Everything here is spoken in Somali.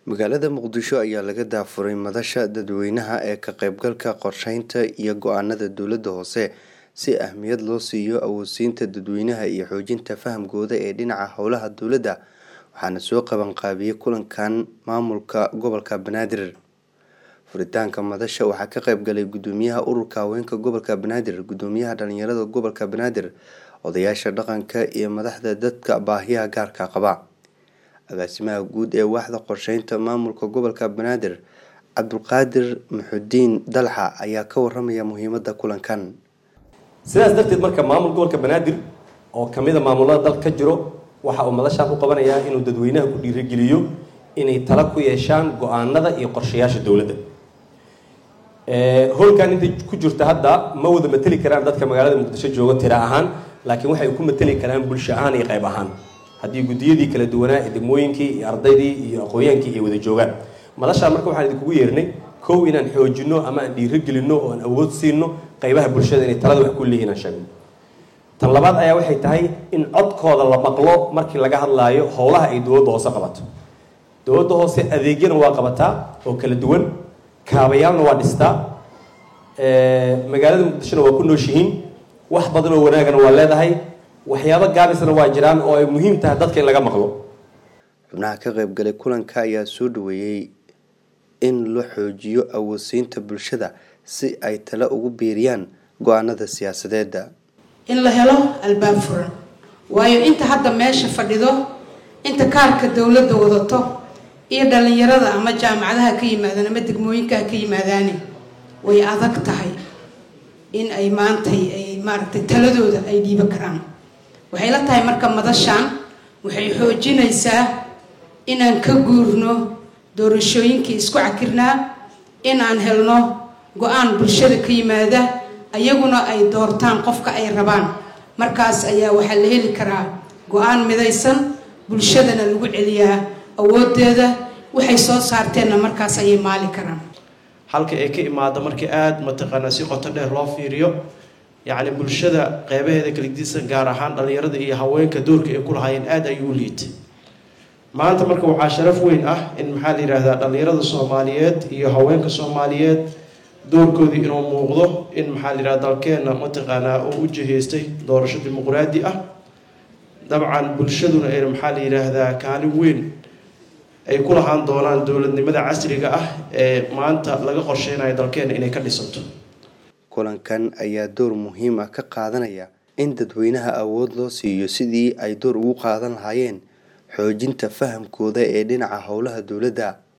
Magaalada Muqdisho ayaa laga daafuray madasha dadweynaha ee ka qaybgalka qorsheynta iyo go'aanada dowladda hoose si ahmiyad loo siiyo awoodsiinta dadweynaha iyo xoojinta fahamkooda ee dhinaca howlaha dowladda. Waxaana soo qaban qaabiyay kulankan maamulka gobolka Banaadir. Furitaanka madasha waxaa ka qaybgalay gudoomiyaha ururka haweenka gobolka Banaadir, gudoomiyaha dhalinyarada gobolka Banaadir, odayaasha dhaqanka iyo madaxda dadka baahiyaha gaarka qaba. Agaasimaha guud ee waaxda qorsheynta maamulka gobolka Banaadir, Cabdulqaadir Muxudiin Dalxa ayaa ka waramaya muhiimadda kulankan. sidaas darteed marka maamulka gobolka Banaadir oo kamida maamulada dalka ka jiro waxa uu madashan u qabanayaa inuu dadweynaha ku dhiirigeliyo inay tala ku yeeshaan go'aanada iyo qorshayaasha dowladda. Howlkan inta ku jirta hadda ma wada matali karaan dadka magaalada Muqdisho jooga tira ahaan, laakiin waxay ku matali karaan bulsho ahaan iyo qayb ahaan. haddii gudiyadii kala duwanaa ee degmooyinkii iyo ardaydii iyo aqoonyaankii ay wada joogaan. madashaan marka waxaan idinkugu yeernay kow inaan xoojino ama aan dhiirigelino oo aan awood siino qaybaha bulshada inay talada wax ku leeyihiin aan sheegno. tan labaad ayaa waxay tahay in codkooda la maqlo markii laga hadlaayo howlaha ay dowladda hoose qabato. dowladda hoose adeegyana waa qabataa oo kala duwan, kaabayaalna waa dhistaa, magaalada Muqdishona waa ku nooshihiin, wax badan oo wanaagana waa leedahay, waxyaabo gaabisana waa jiraan oo ay muhiim tahay dadka in laga maqlo. xubnaha ka qaybgalay kulanka ayaa soo dhaweeyay in la xoojiyo awoodsiinta bulshada si ay talo ugu biiriyaan go'aanada siyaasadeed. in la helo albaab furan, waayo inta hadda meesha fadhido, inta kaarka dowladda wadato iyo dhalinyarada ama jaamacadaha ka yimaadaan ama degmooyinka ka yimaadaan way adag tahay in ay maantay ay maaragtay taladooda ay dhiiban karaan. waxay la tahay marka madashaan waxay xoojinaysaa inaan ka guurno doorashooyinkii isku cakirnaa, inaan helno go'aan bulshada ka yimaada, ayaguna ay doortaan qofka ay rabaan. markaas ayaa waxaa la heli karaa go'aan midaysan, bulshadana lagu celiyaa awoodeeda, waxay soo saarteenna markaas ayay maali karaan. halka ay ka imaado markii aad mataqaanaa si qoto dheer loo fiiriyo yacni bulshada qeybaheeda kala gedisan gaar ahaan dhalinyarada iyo haweenka doorka ay ku lahaayeen aad ayuu u liitay. maanta marka waxaa sharaf weyn ah in maxaa la yidhaahdaa dhalinyarada Soomaaliyeed iyo haweenka Soomaaliyeed doorkoodii inuu muuqdo in maxaa la yidhahdaa dalkeena mataqaanaa uu u jihaystay doorasho dimuqraadi ah. dabcan bulshaduna ay maxaa la yidhaahdaa kaalin weyn ay ku lahaan doonaan dowladnimada casriga ah ee maanta laga qorsheynayo dalkeena inay ka dhisanto. kulankan ayaa door muhiim ah ka qaadanaya in dadweynaha awood loo siiyo sidii ay door ugu qaadan lahaayeen xoojinta fahamkooda ee dhinaca howlaha dowladda.